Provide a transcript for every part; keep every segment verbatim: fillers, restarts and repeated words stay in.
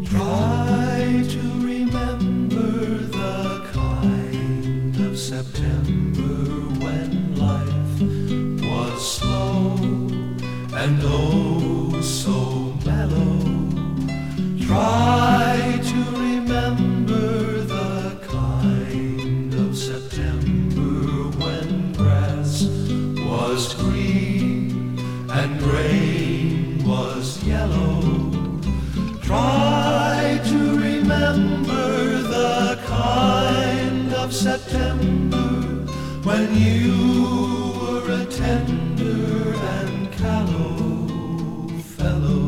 Try to remember the kind of September when life was slow and oh so mellow. Try to remember the kind of September when grass was green and grain was yellow. Try to remember the kind of September when you were a tender and callow fellow.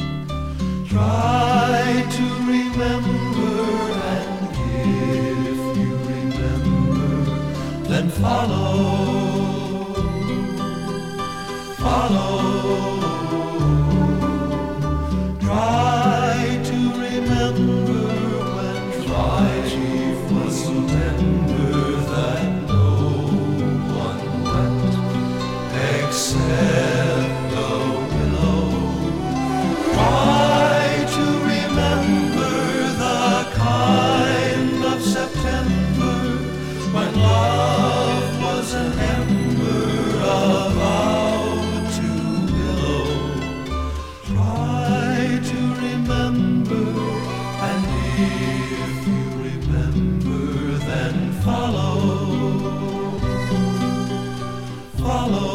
Try to remember, and if you remember, then follow, follow. Try to remember when life was so tender that no one wept except the willow. Try to remember the kind of September when love was an ember about to billow. Try to remember, and if you remember, then follow, follow.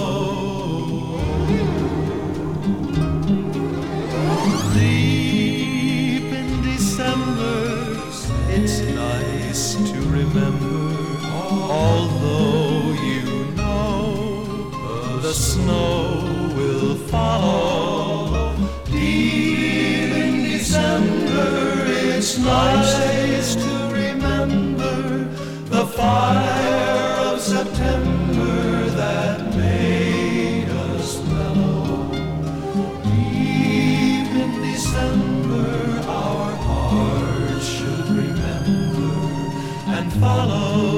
Deep in December, it's nice to remember, although you know the snow will follow. Deep in December, it's nice to remember the fire of September that made us mellow. Deep in December, our hearts should remember and follow.